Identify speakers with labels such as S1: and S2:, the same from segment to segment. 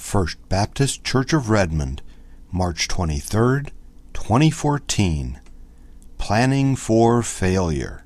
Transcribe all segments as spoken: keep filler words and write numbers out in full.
S1: First Baptist Church of Redmond, March twenty-third, twenty fourteen. Planning for Failure.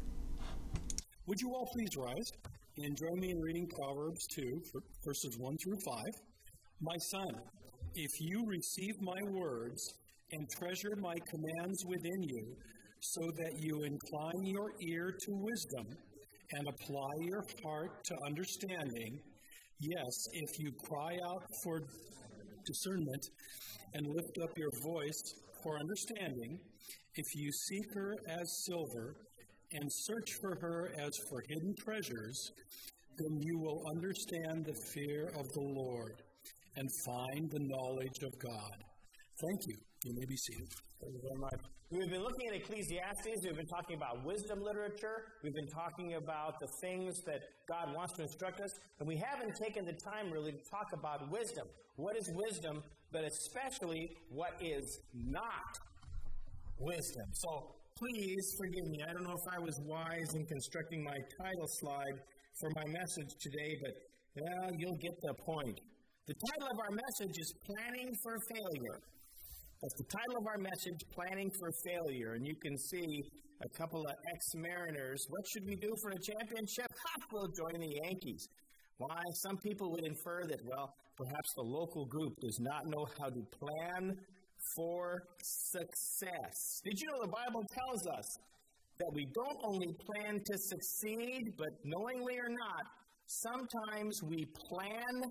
S2: Would you all please rise and join me in reading Proverbs two, verses one through five. My son, if you receive my words and treasure my commands within you, so that you incline your ear to wisdom and apply your heart to understanding, yes, if you cry out for discernment and lift up your voice for understanding, if you seek her as silver and search for her as for hidden treasures, then you will understand the fear of the Lord and find the knowledge of God. Thank you. You may be seated.
S3: Thank you very much. We've been looking at Ecclesiastes. We've been talking about wisdom literature. We've been talking about the things that God wants to instruct us. And we haven't taken the time really to talk about wisdom. What is wisdom, but especially what is not wisdom. So please forgive me. I don't know if I was wise in constructing my title slide for my message today, but well, you'll get the point. The title of our message is Planning for Failure. That's the title of our message, Planning for Failure. And you can see a couple of ex-Mariners. What should we do for a championship? Ha! We'll join the Yankees. Why? Some people would infer that, well, perhaps the local group does not know how to plan for success. Did you know the Bible tells us that we don't only plan to succeed, but knowingly or not, sometimes we plan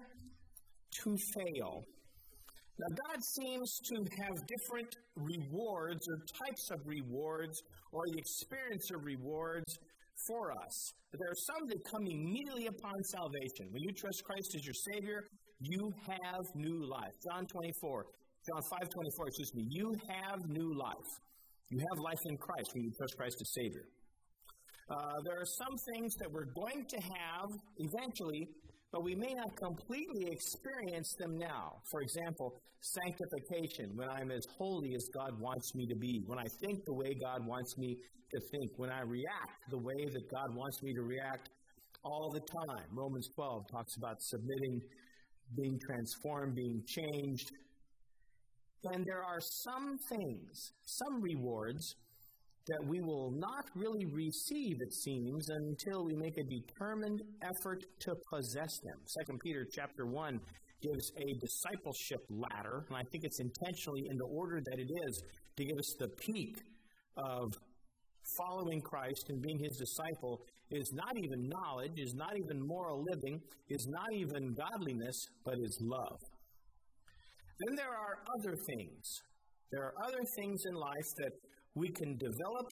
S3: to fail. Now, God seems to have different rewards or types of rewards or the experience of rewards for us. There are some that come immediately upon salvation. When you trust Christ as your Savior, you have new life. John twenty-four, John five twenty-four, excuse me, you have new life. You have life in Christ when you trust Christ as Savior. Uh, there are some things that we're going to have eventually, but we may not completely experience them now. For example, sanctification, when I'm as holy as God wants me to be, when I think the way God wants me to think, when I react the way that God wants me to react all the time. Romans twelve talks about submitting, being transformed, being changed. And there are some things, some rewards, that we will not really receive, it seems, until we make a determined effort to possess them. Second Peter chapter one gives a discipleship ladder, and I think it's intentionally in the order that it is to give us the peak of following Christ and being his disciple is not even knowledge, is not even moral living, is not even godliness, but is love. Then there are other things. There are other things in life that we can develop,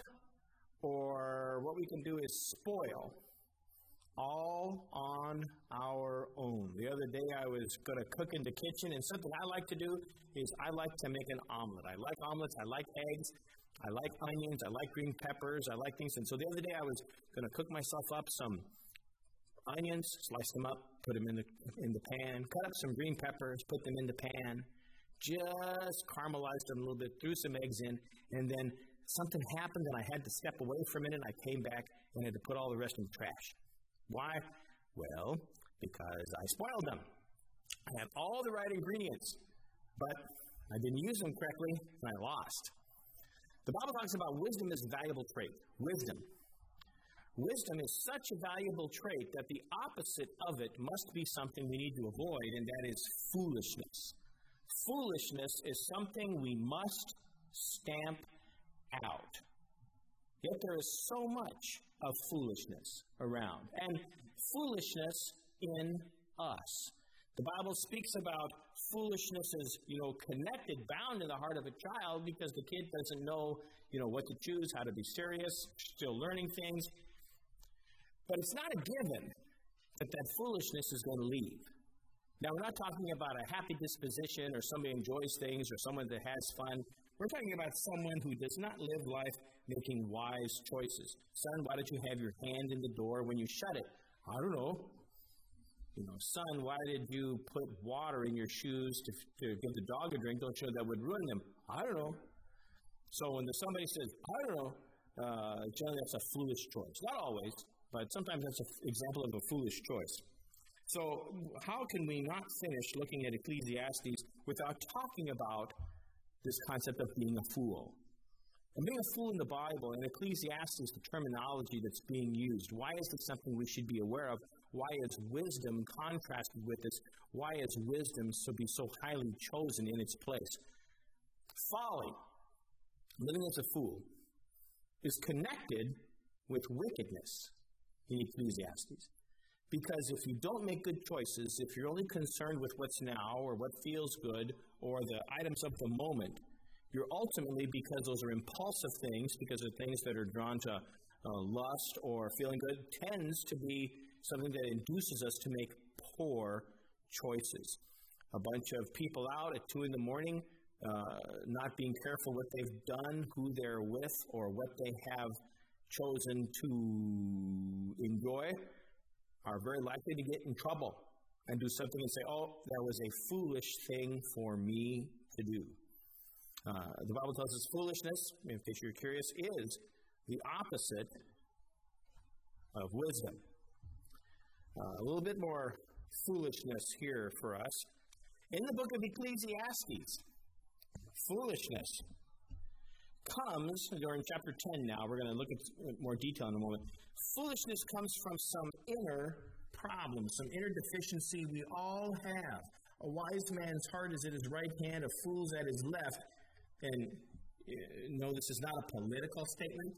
S3: or what we can do is spoil, all on our own. The other day I was going to cook in the kitchen, and something I like to do is I like to make an omelet. I like omelets, I like eggs, I like onions, I like green peppers, I like things. And so the other day I was going to cook myself up some onions, slice them up, put them in the in the pan, cut up some green peppers, put them in the pan, just caramelized them a little bit, threw some eggs in, and then something happened and I had to step away for a minute. I came back and had to put all the rest in the trash. Why? Well, because I spoiled them. I had all the right ingredients, but I didn't use them correctly and I lost. The Bible talks about wisdom as a valuable trait. Wisdom. Wisdom is such a valuable trait that the opposite of it must be something we need to avoid, and that is foolishness. Foolishness is something we must stamp out. Yet there is so much of foolishness around, and foolishness in us. The Bible speaks about foolishness as, you know, connected, bound in the heart of a child because the kid doesn't know, you know, what to choose, how to be serious, still learning things. But it's not a given that that foolishness is going to leave. Now, we're not talking about a happy disposition or somebody who enjoys things or someone that has fun. We're talking about someone who does not live life making wise choices. Son, why don't you have your hand in the door when you shut it? I don't know. You know, son, why did you put water in your shoes to, to give the dog a drink? Don't you know that would ruin them? I don't know. So when somebody says, I don't know, uh, generally that's a foolish choice. Not always, but sometimes that's an example of a foolish choice. So how can we not finish looking at Ecclesiastes without talking about this concept of being a fool? And being a fool in the Bible, and Ecclesiastes, the terminology that's being used, why is it something we should be aware of? Why is wisdom contrasted with this? Why is wisdom so be so highly chosen in its place? Folly, living as a fool, is connected with wickedness in Ecclesiastes. Because if you don't make good choices, if you're only concerned with what's now or what feels good or the items of the moment, you're ultimately, because those are impulsive things, because they're things that are drawn to uh, lust or feeling good, tends to be something that induces us to make poor choices. A bunch of people out at two in the morning, uh, not being careful what they've done, who they're with, or what they have chosen to enjoy, are very likely to get in trouble and do something and say, oh, that was a foolish thing for me to do. Uh, the Bible tells us foolishness, in case you're curious, is the opposite of wisdom. Uh, a little bit more foolishness here for us. In the book of Ecclesiastes, foolishness comes, during chapter ten now, we're going to look at more detail in a moment. Foolishness comes from some inner problem, some inner deficiency we all have. A wise man's heart is at his right hand, a fool's at his left. And uh, no, this is not a political statement.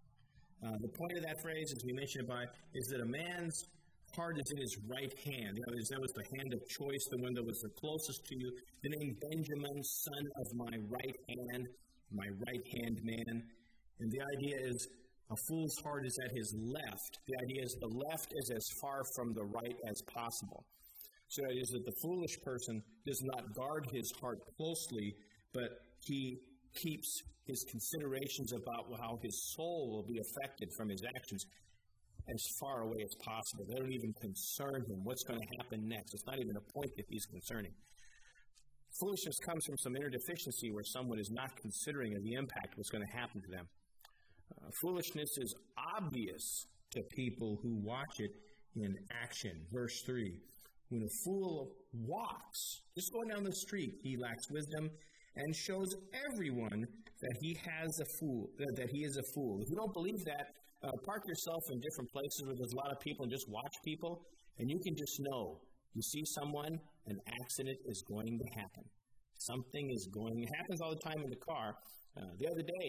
S3: Uh, the point of that phrase, as we mentioned it by, is that a man's heart is in his right hand. In other words, that was the hand of choice, the one that was the closest to you. The name Benjamin, son of my right hand, my right hand man. And the idea is a fool's heart is at his left. The idea is the left is as far from the right as possible. So it is that the foolish person does not guard his heart closely, but he keeps his considerations about how his soul will be affected from his actions as far away as possible. They don't even concern him what's going to happen next. It's not even a point that he's concerning. Foolishness comes from some inner deficiency where someone is not considering of the impact of what's going to happen to them. Uh, foolishness is obvious to people who watch it in action. Verse three, when a fool walks, just going down the street, he lacks wisdom and shows everyone that he has a fool, uh, that he is a fool. If you don't believe that, uh, park yourself in different places where there's a lot of people and just watch people, and you can just know. You see someone, an accident is going to happen. Something is going, it happens all the time in the car. Uh, the other day,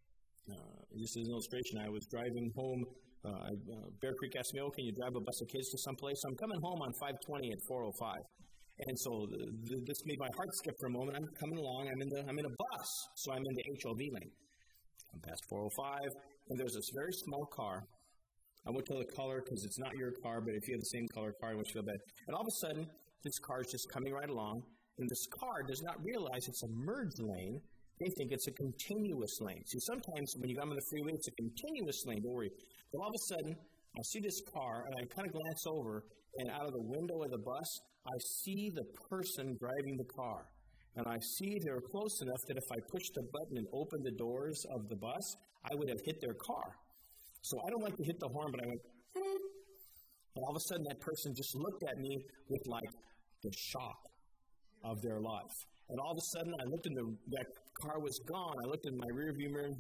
S3: uh, this is an illustration, I was driving home, uh, uh, Bear Creek asked me, oh, can you drive a bus of kids to someplace? So I'm coming home on five twenty at four oh five. And so the, the, this made my heart skip for a moment. I'm coming along, I'm in the I'm in a bus, so I'm in the H O V lane. I'm past four oh five, and there's this very small car. I won't tell the color because it's not your car, but if you have the same color car, I won't feel bad. And all of a sudden, this car is just coming right along, and this car does not realize it's a merge lane. They think it's a continuous lane. See, sometimes when you come on the freeway, it's a continuous lane. Don't worry. But all of a sudden, I see this car, and I kind of glance over, and out of the window of the bus, I see the person driving the car. And I see they're close enough that if I pushed the button and opened the doors of the bus, I would have hit their car. So I don't like to hit the horn, but I went, hmm. And all of a sudden that person just looked at me with like the shock of their life. And all of a sudden I looked in the, that car was gone. I looked in my rearview mirror,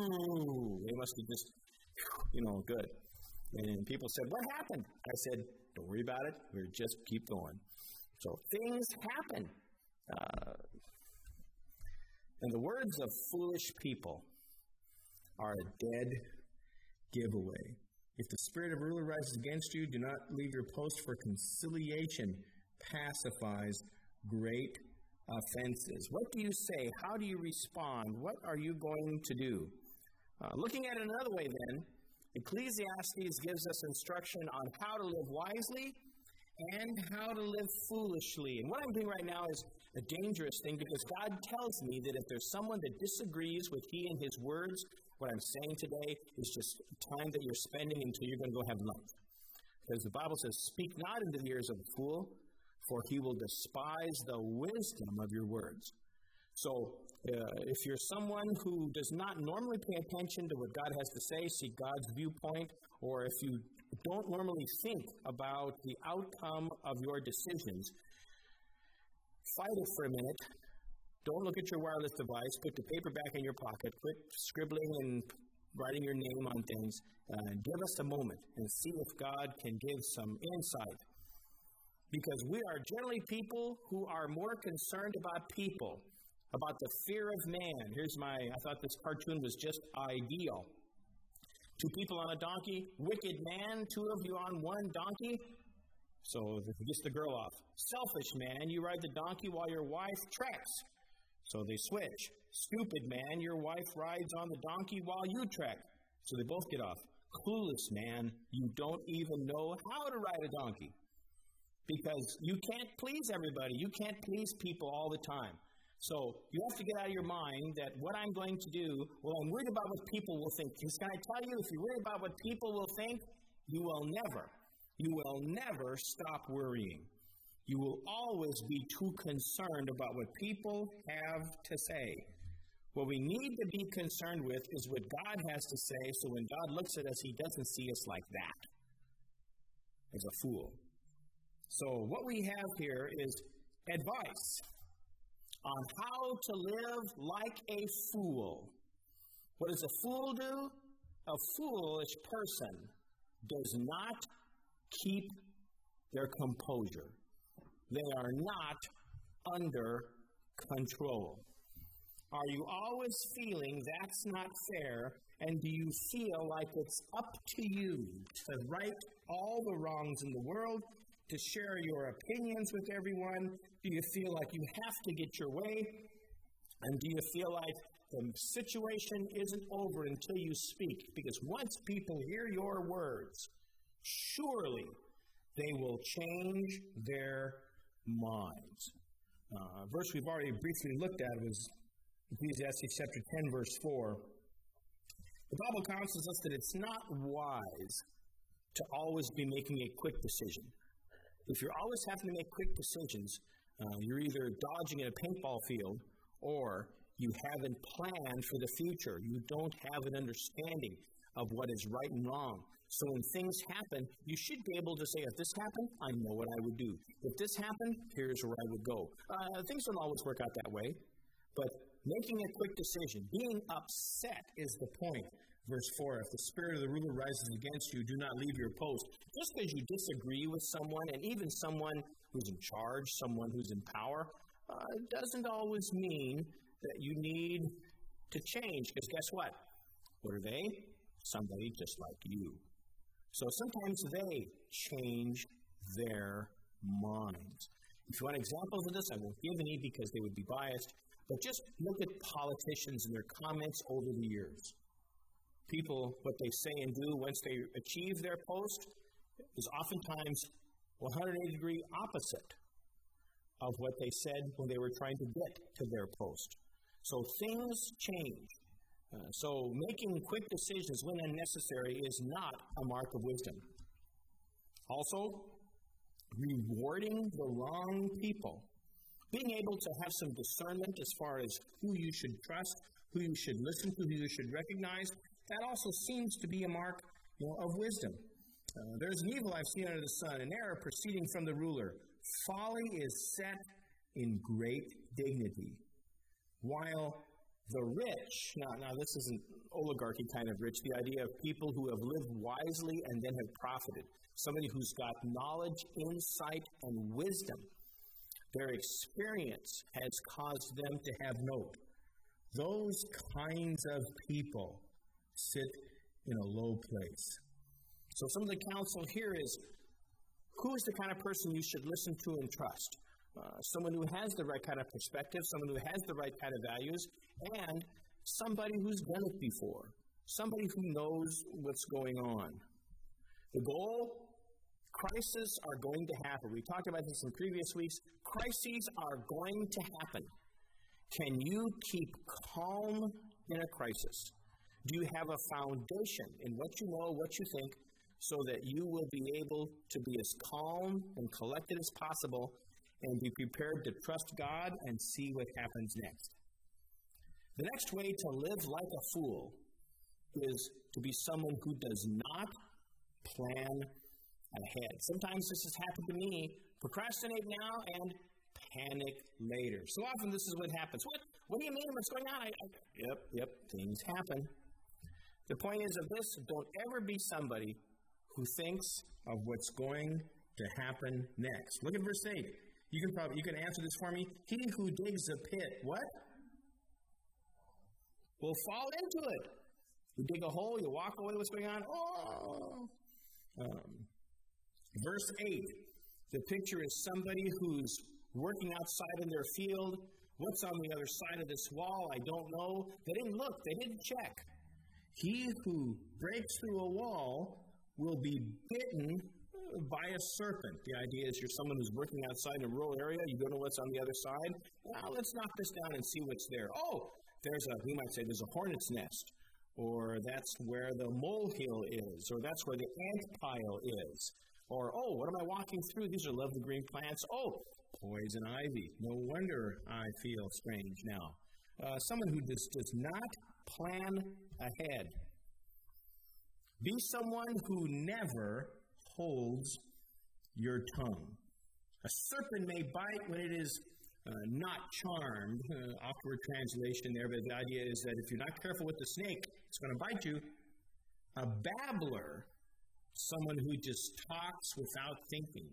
S3: and they must have just, you know, good. And people said, what happened? I said, don't worry about it. We'll just keep going. So things happen. Uh, and the words of foolish people are a dead giveaway. If the spirit of ruler rises against you, do not leave your post, for conciliation pacifies great offenses. What do you say? How do you respond? What are you going to do? Uh, looking at it another way then, Ecclesiastes gives us instruction on how to live wisely and how to live foolishly. And what I'm doing right now is a dangerous thing, because God tells me that if there's someone that disagrees with He and His words, what I'm saying today is just time that you're spending until you're going to go have lunch. Because the Bible says, speak not into the ears of a fool, for he will despise the wisdom of your words. So, uh, if you're someone who does not normally pay attention to what God has to say, see God's viewpoint, or if you don't normally think about the outcome of your decisions, fight it for a minute. Don't look at your wireless device. Put the paper back in your pocket. Quit scribbling and writing your name on things. Uh, give us a moment and see if God can give some insight. Because we are generally people who are more concerned about people, about the fear of man. Here's my, I thought this cartoon was just ideal. Two people on a donkey, wicked man, two of you on one donkey. So this gets the girl off. Selfish man, you ride the donkey while your wife treks. So they switch. Stupid man, your wife rides on the donkey while you trek. So they both get off. Clueless man, you don't even know how to ride a donkey. Because you can't please everybody. You can't please people all the time. So you have to get out of your mind that what I'm going to do, well, I'm worried about what people will think. Because can I tell you, if you're worried about what people will think, you will never, you will never stop worrying. You will always be too concerned about what people have to say. What we need to be concerned with is what God has to say, so when God looks at us, he doesn't see us like that, as a fool. So what we have here is advice on how to live like a fool. What does a fool do? A foolish person does not keep their composure. They are not under control. Are you always feeling that's not fair, and do you feel like it's up to you to right all the wrongs in the world, to share your opinions with everyone? Do you feel like you have to get your way? And do you feel like the situation isn't over until you speak? Because once people hear your words, surely they will change their minds. Uh, a verse we've already briefly looked at was Ecclesiastes chapter ten, verse four. The Bible counsels us that it's not wise to always be making a quick decision. If you're always having to make quick decisions, uh, you're either dodging in a paintball field or you haven't planned for the future. You don't have an understanding of what is right and wrong. So when things happen, you should be able to say, if this happened, I know what I would do. If this happened, here's where I would go. Uh, things don't always work out that way, but making a quick decision, being upset is the point. Verse four, if the spirit of the ruler rises against you, do not leave your post. Just because you disagree with someone, and even someone who's in charge, someone who's in power, uh, doesn't always mean that you need to change. Because guess what? What are they? Somebody just like you. So sometimes they change their minds. If you want examples of this, I won't give any because they would be biased. But just look at politicians and their comments over the years. People, what they say and do once they achieve their post is oftentimes one hundred eighty degree opposite of what they said when they were trying to get to their post. So things change. Uh, so making quick decisions when unnecessary is not a mark of wisdom. Also, rewarding the wrong people. Being able to have some discernment as far as who you should trust, who you should listen to, who you should recognize, that also seems to be a mark, you know, of wisdom. Uh, there's an evil I've seen under the sun, an error proceeding from the ruler. Folly is set in great dignity, while the rich, now, now this isn't oligarchy kind of rich, the idea of people who have lived wisely and then have profited, somebody who's got knowledge, insight, and wisdom. Their experience has caused them to have note. Those kinds of people sit in a low place. So some of the counsel here is, who is the kind of person you should listen to and trust? Uh, someone who has the right kind of perspective, someone who has the right kind of values, and somebody who's done it before, somebody who knows what's going on. The goal, crises are going to happen. We talked about this in previous weeks. Crises are going to happen. Can you keep calm in a crisis? Do you have a foundation in what you know, what you think, so that you will be able to be as calm and collected as possible and be prepared to trust God and see what happens next? The next way to live like a fool is to be someone who does not plan ahead. Sometimes this has happened to me. Procrastinate now and panic later. So often this is what happens. What What do you mean? What's going on? I, I, yep, yep, things happen. The point is of this, don't ever be somebody who thinks of what's going to happen next. Look at verse eight. You can probably you can answer this for me. He who digs a pit, what? Will fall into it. You dig a hole, you walk away, what's going on? Oh! Um, verse eight. The picture is somebody who's working outside in their field. What's on the other side of this wall? I don't know. They didn't look. They didn't check. He who breaks through a wall will be bitten by a serpent. The idea is you're someone who's working outside in a rural area. You don't know what's on the other side. Now, let's knock this down and see what's there. Oh, there's a, we might say there's a hornet's nest. Or that's where the molehill is. Or that's where the ant pile is. Or, oh, what am I walking through? These are lovely green plants. Oh, poison ivy. No wonder I feel strange now. Uh, someone who just does not plan ahead. Be someone who never holds your tongue. A serpent may bite when it is uh, not charmed. Uh, awkward translation there, but the idea is that if you're not careful with the snake, it's going to bite you. A babbler, someone who just talks without thinking,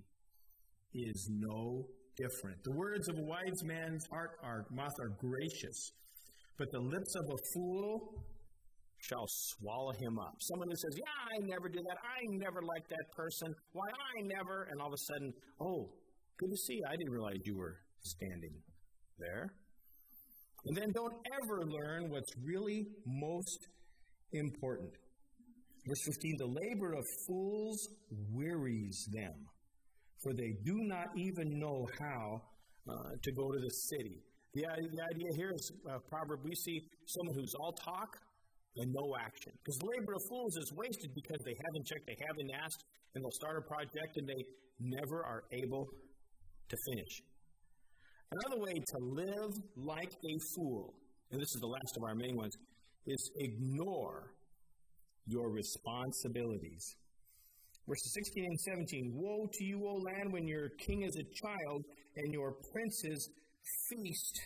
S3: is no different. The words of a wise man's heart are, mouth are gracious, but the lips of a fool shall swallow him up. Someone who says, yeah, I never did that. I never liked that person. Why, I never. And all of a sudden, oh, good to see you. I didn't realize you were standing there. And then don't ever learn what's really most important. Verse fifteen, the labor of fools wearies them, for they do not even know how uh, to go to the city. The, the idea here is, uh, proverb, we see someone who's all talk and no action. Because the labor of fools is wasted because they haven't checked, they haven't asked, and they'll start a project and they never are able to finish. Another way to live like a fool, and this is the last of our main ones, is ignore your responsibilities. Verses sixteen and seventeen, woe to you, O land, when your king is a child and your princes feast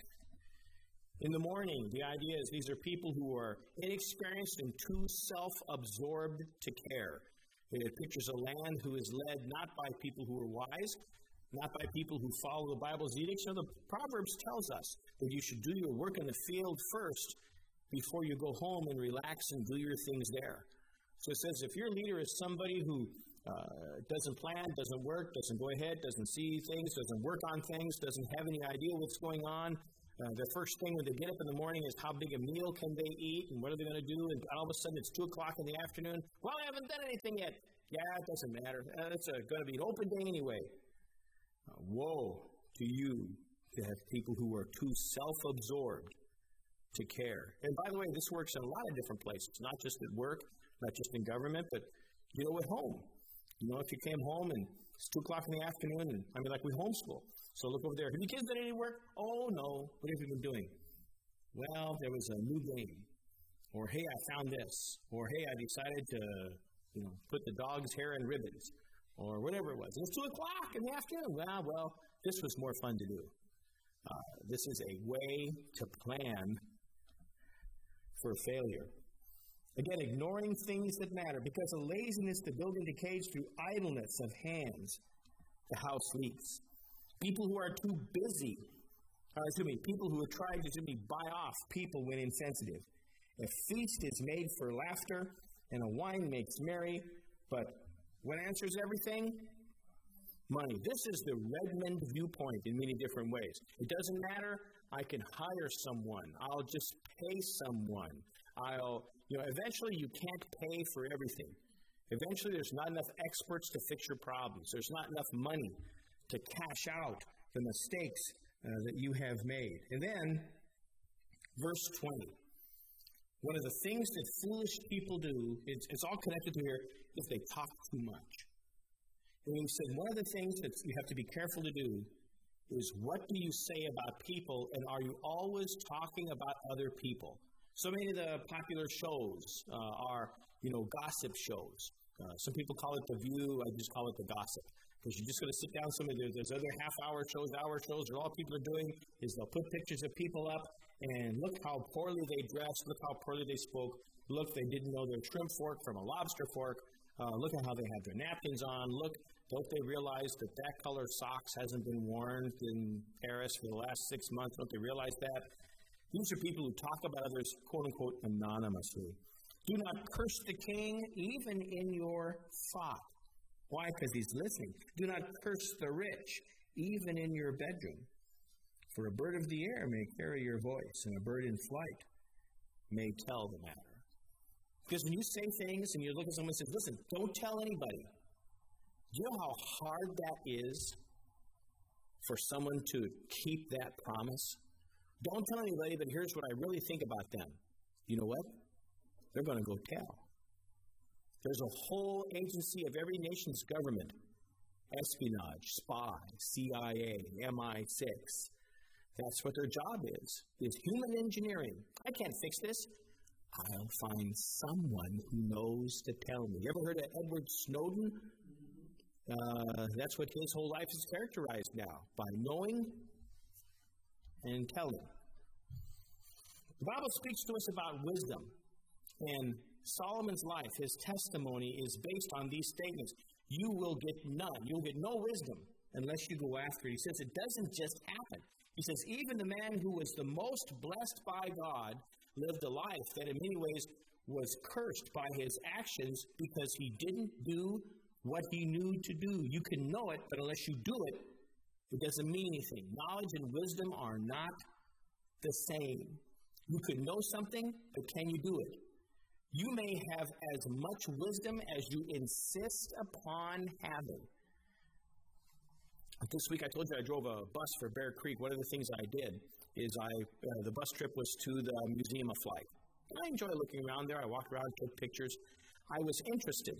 S3: in the morning. The idea is these are people who are inexperienced and too self-absorbed to care. It pictures a land who is led not by people who are wise, not by people who follow the Bible's edicts. So the Proverbs tells us that you should do your work in the field first before you go home and relax and do your things there. So it says if your leader is somebody who uh, doesn't plan, doesn't work, doesn't go ahead, doesn't see things, doesn't work on things, doesn't have any idea what's going on, uh, the first thing when they get up in the morning is how big a meal can they eat and what are they going to do, and all of a sudden it's two o'clock in the afternoon. Well, I haven't done anything yet. Yeah, it doesn't matter. Uh, it's going to be an open day anyway. Uh, woe to you to have people who are too self-absorbed to care. And by the way, this works in a lot of different places, not just at work, not just in government, but, you know, at home. You know, if you came home and it's two o'clock in the afternoon, and I mean, like we homeschool. So look over there. Have you kids done any work? Oh, no. What have you been doing? Well, there was a new game. Or, hey, I found this. Or, hey, I decided to, you know, put the dog's hair in ribbons. Or whatever it was. It was two o'clock in the afternoon. Well, well, this was more fun to do. Uh, this is a way to plan for failure. Again, ignoring things that matter. Because of laziness, the building decays. Through idleness of hands, the house leaks. People who are too busy, uh, excuse me, people who are trying to simply buy off people when insensitive. A feast is made for laughter, and a wine makes merry, but what answers everything? Money. This is the Redmond viewpoint in many different ways. It doesn't matter. I can hire someone. I'll just pay someone. I'll, you know, eventually you can't pay for everything. Eventually there's not enough experts to fix your problems. There's not enough money to cash out the mistakes uh, that you have made. And then, verse twenty. One of the things that foolish people do, it's, it's all connected to here, is they talk too much. And he said one of the things that you have to be careful to do is what do you say about people, and are you always talking about other people? So many of the popular shows uh, are, you know, gossip shows. Uh, some people call it the view. I just call it the gossip. Because you're just going to sit down somewhere. There's, there's other half-hour shows, hour shows, where all people are doing is they'll put pictures of people up and look how poorly they dressed, look how poorly they spoke, look, they didn't know their shrimp fork from a lobster fork, uh, look at how they had their napkins on, look, don't they realize that that color socks hasn't been worn in Paris for the last six months? Don't they realize that? These are people who talk about others, quote-unquote, anonymously. Do not curse the king, even in your thought. Why? Because he's listening. Do not curse the rich, even in your bedroom. For a bird of the air may carry your voice, and a bird in flight may tell the matter. Because when you say things and you look at someone and say, listen, don't tell anybody. Do you know how hard that is for someone to keep that promise? Don't tell anybody, but here's what I really think about them. You know what? They're going to go tell. There's a whole agency of every nation's government, espionage, spy, C I A, M I six. That's what their job is, is human engineering. I can't fix this. I'll find someone who knows to tell me. You ever heard of Edward Snowden? Uh, that's what his whole life is characterized now, by knowing and telling. The Bible speaks to us about wisdom, and Solomon's life, his testimony, is based on these statements. You will get none. You'll get no wisdom unless you go after it. He says it doesn't just happen. He says even the man who was the most blessed by God lived a life that in many ways was cursed by his actions because he didn't do what he knew to do. You can know it, but unless you do it, it doesn't mean anything. Knowledge and wisdom are not the same. You can know something, but can you do it? You may have as much wisdom as you insist upon having. This week I told you I drove a bus for Bear Creek. One of the things I did is I uh, the bus trip was to the Museum of Flight. And I enjoy looking around there. I walked around, took pictures. I was interested.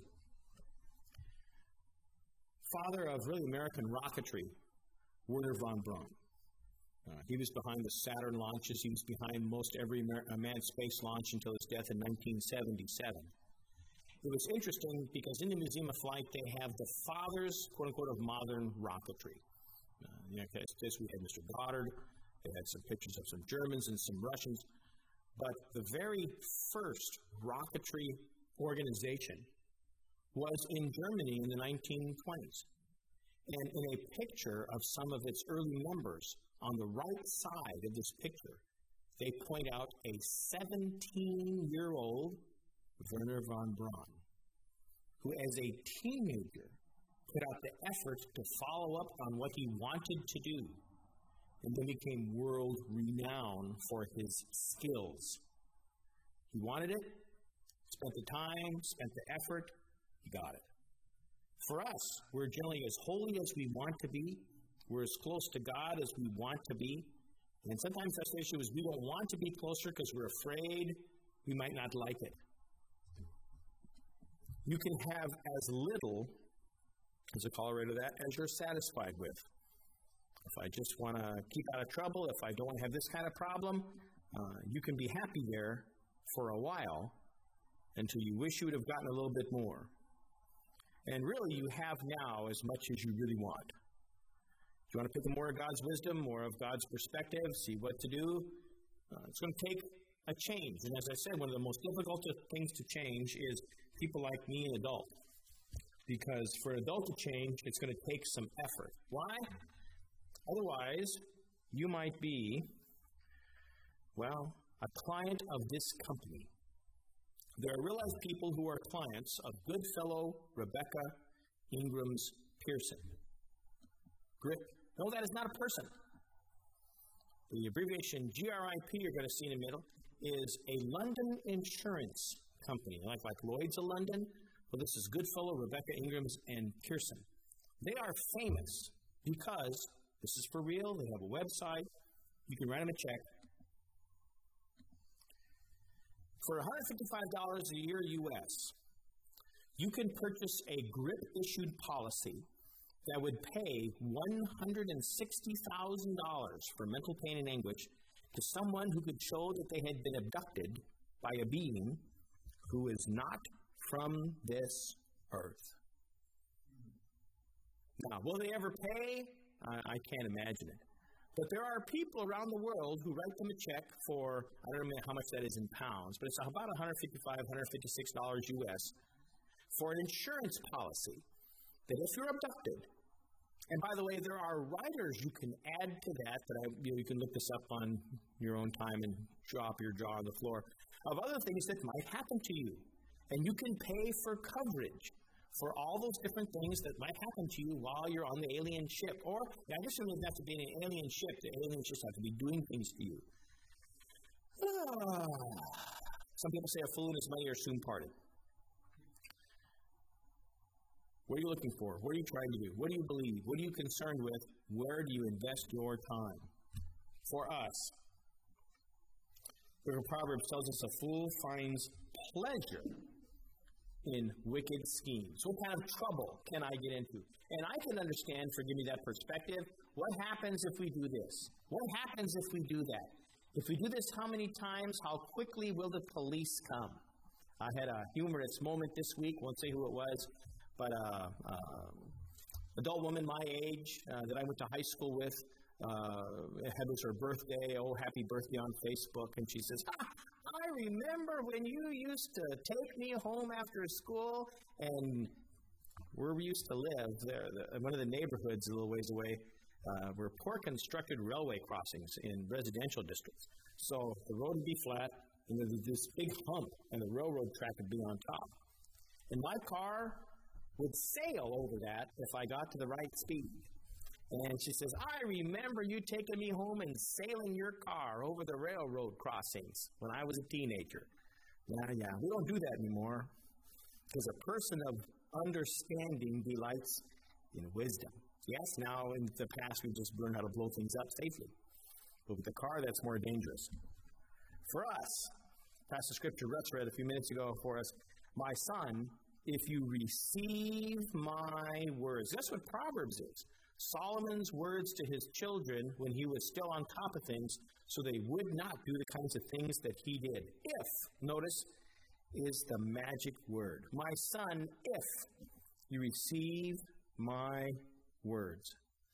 S3: Father of really American rocketry, Wernher von Braun. Uh, he was behind the Saturn launches. He was behind most every Amer- manned space launch until his death in nineteen seventy-seven. It was interesting because in the Museum of Flight, they have the fathers, quote-unquote, of modern rocketry. Uh, in that case, we had Mister Goddard. They had some pictures of some Germans and some Russians. But the very first rocketry organization was in Germany in the nineteen twenties. And in a picture of some of its early members, on the right side of this picture, they point out a seventeen-year-old Wernher von Braun, who as a teenager put out the effort to follow up on what he wanted to do, and then became world-renowned for his skills. He wanted it, spent the time, spent the effort, he got it. For us, we're generally as holy as we want to be. We're as close to God as we want to be. And sometimes that's the issue is we don't want to be closer because we're afraid we might not like it. You can have as little, as a corollary to that, as you're satisfied with. If I just want to keep out of trouble, if I don't want to have this kind of problem, uh, you can be happy there for a while until you wish you would have gotten a little bit more. And really, you have now as much as you really want. If you want to pick more of God's wisdom, more of God's perspective, see what to do, uh, it's going to take a change. And as I said, one of the most difficult things to change is people like me, an adult. Because for an adult to change, it's going to take some effort. Why? Otherwise, you might be, well, a client of this company. There are realized people who are clients of Goodfellow Rebecca Ingram's Pearson. Grip. No, that is not a person. The abbreviation G R I P you're going to see in the middle is a London insurance company. Like, like Lloyd's of London, well, this is Goodfellow, Rebecca Ingram's, and Pearson. They are famous because this is for real. They have a website. You can write them a check. For one hundred fifty-five dollars a year U S, you can purchase a GRIP-issued policy that would pay one hundred sixty thousand dollars for mental pain and anguish to someone who could show that they had been abducted by a being who is not from this earth. Now, will they ever pay? I, I can't imagine it. But there are people around the world who write them a check for, I don't know how much that is in pounds, but it's about one hundred fifty-five dollars, one hundred fifty-six dollars U S for an insurance policy that if you're abducted, and by the way, there are riders you can add to that, that I, you know, you can look this up on your own time and drop your jaw on the floor, of other things that might happen to you. And you can pay for coverage for all those different things that might happen to you while you're on the alien ship. Or, I guess it doesn't have to be an alien ship. The aliens just have to be doing things to you. Ah. Some people say a fool and his money are soon parted. What are you looking for? What are you trying to do? What do you believe? What are you concerned with? Where do you invest your time? For us, the Proverbs tells us a fool finds pleasure in wicked schemes. What kind of trouble can I get into? And I can understand, forgive me that perspective, what happens if we do this? What happens if we do that? If we do this how many times, how quickly will the police come? I had a humorous moment this week, won't say who it was, but an uh, uh, adult woman my age uh, that I went to high school with, uh, it was her birthday, oh, happy birthday on Facebook, and she says, ah, I remember when you used to take me home after school, and where we used to live, there, the, one of the neighborhoods a little ways away, uh, were poor constructed railway crossings in residential districts. So the road would be flat, and there was this big hump, and the railroad track would be on top. And my car would sail over that if I got to the right speed. And she says, I remember you taking me home and sailing your car over the railroad crossings when I was a teenager. Yeah, yeah, we don't do that anymore because a person of understanding delights in wisdom. Yes, now in the past we just learned how to blow things up safely. But with the car, that's more dangerous. For us, Pastor Scripture Ruts read a few minutes ago for us, my son, if you receive my words. That's what Proverbs is. Solomon's words to his children when he was still on top of things so they would not do the kinds of things that he did. If, notice, is the magic word. My son, if you receive my words.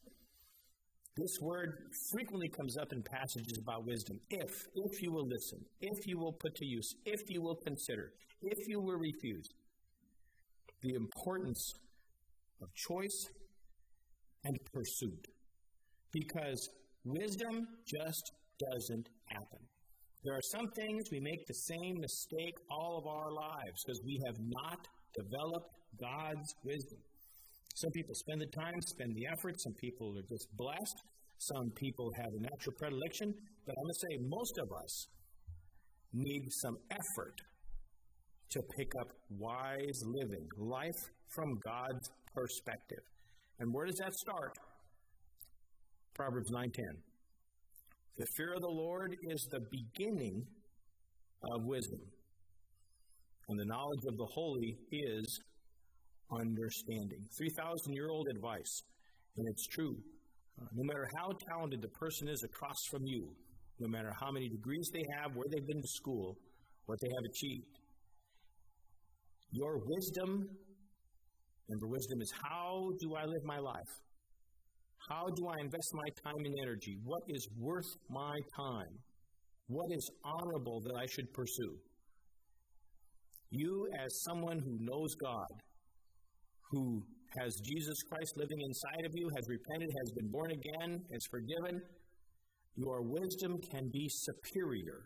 S3: This word frequently comes up in passages about wisdom. If, if you will listen, if you will put to use, if you will consider, if you will refuse. The importance of choice and pursuit. Because wisdom just doesn't happen. There are some things we make the same mistake all of our lives because we have not developed God's wisdom. Some people spend the time, spend the effort. Some people are just blessed. Some people have a natural predilection. But I'm going to say most of us need some effort to pick up wise living, life from God's perspective. And where does that start? Proverbs nine ten. The fear of the Lord is the beginning of wisdom, and the knowledge of the holy is understanding. three thousand year old advice, and it's true. Uh, no matter how talented the person is across from you, no matter how many degrees they have, where they've been to school, what they have achieved, your wisdom, remember, wisdom is how do I live my life? How do I invest my time and energy? What is worth my time? What is honorable that I should pursue? You, as someone who knows God, who has Jesus Christ living inside of you, has repented, has been born again, is forgiven, your wisdom can be superior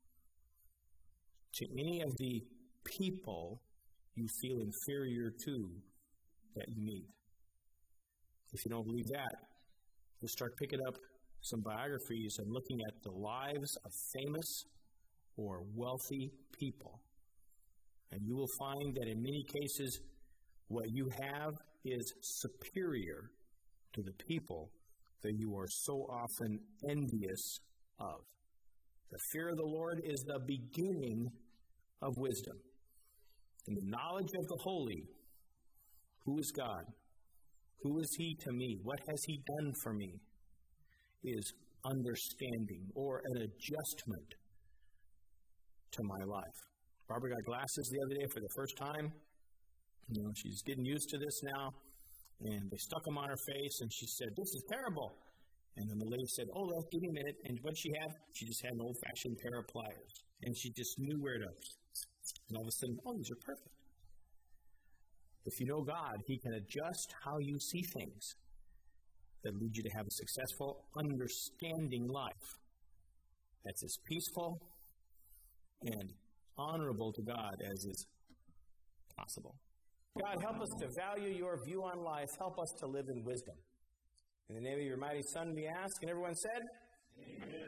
S3: to any of the people you feel inferior to that you meet. If you don't believe that, you'll start picking up some biographies and looking at the lives of famous or wealthy people. And you will find that in many cases, what you have is superior to the people that you are so often envious of. The fear of the Lord is the beginning of wisdom. And the knowledge of the holy, who is God? Who is he to me? What has he done for me? Is understanding or an adjustment to my life. Barbara got glasses the other day for the first time. You know, she's getting used to this now. And they stuck them on her face, and she said, "This is terrible." And then the lady said, "Oh, well, give me a minute." And what she had, she just had an old-fashioned pair of pliers. And she just knew where to. And all of a sudden, oh, these are perfect. If you know God, He can adjust how you see things that lead you to have a successful, understanding life that's as peaceful and honorable to God as is possible. God, help us to value your view on life. Help us to live in wisdom. In the name of your mighty Son we ask, and everyone said, Amen.